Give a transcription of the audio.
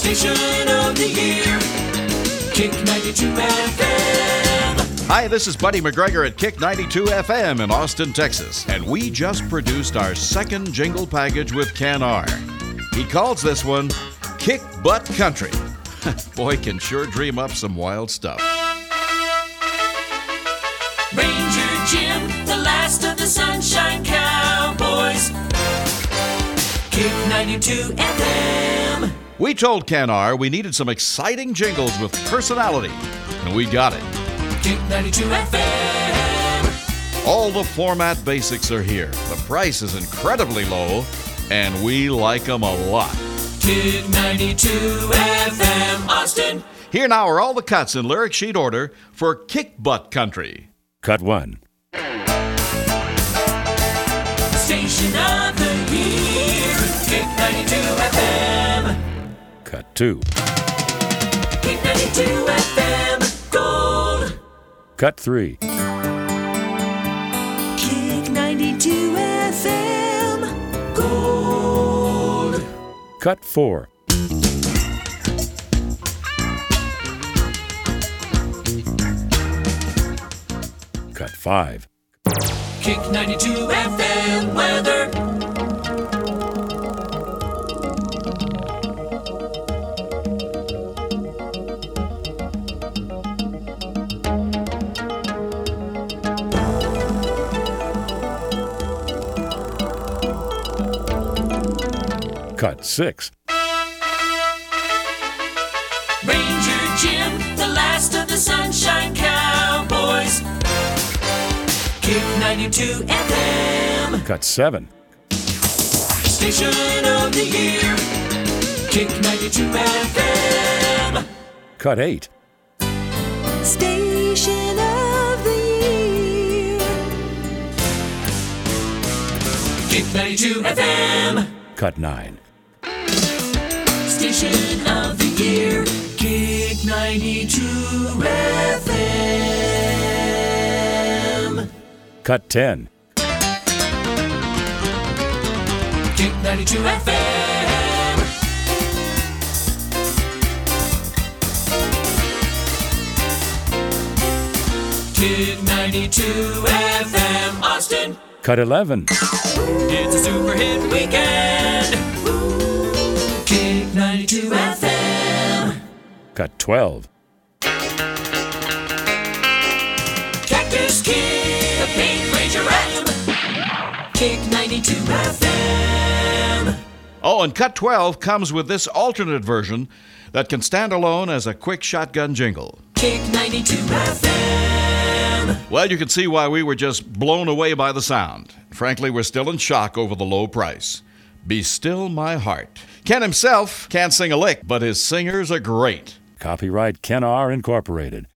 Station of the year, Kick 92 FM. Hi, this is Buddy McGregor at Kick 92 FM in Austin, Texas, and we just produced our second jingle package with Ken R. He calls this one Kick Butt Country. Boy can sure dream up some wild stuff. Ranger Jim, the last of the Sunshine Cowboys. Kick 92 FM. We told Ken R we needed some exciting jingles with personality, and we got it. Kick 92 FM. All the format basics are here. The price is incredibly low, and we like them a lot. Kick 92 FM, Austin. Here now are all the cuts in lyric sheet order for Kick Butt Country. Cut 1. Station of the year, Kick 92 FM. Cut 2. Kick 92 FM, Gold. Cut 3. Kick 92 FM, Gold. Cut 4. Cut 5. Kick 92 FM, weather. Cut 6. Ranger Jim, the last of the Sunshine Cowboys. Kick 92 FM. Cut 7. Station of the year, Kick 92 FM. Cut 8. Station of the year, Kick 92 FM. Cut 9. Station of the year, Kick 92 FM. Cut 10. Kick 92 FM. Kick 92 FM, Austin. Cut 11. It's a super hit weekend. Kick 92 FM. Cut 12. Cactus Kid, the Pink Ranger Ram. Kick 92 FM. Oh, and Cut 12 comes with this alternate version that can stand alone as a quick shotgun jingle. Kick 92 FM. Well, you can see why we were just blown away by the sound. Frankly, we're still in shock over the low price. Be Still My Heart. Ken himself can't sing a lick, but his singers are great. Copyright Ken R. Incorporated.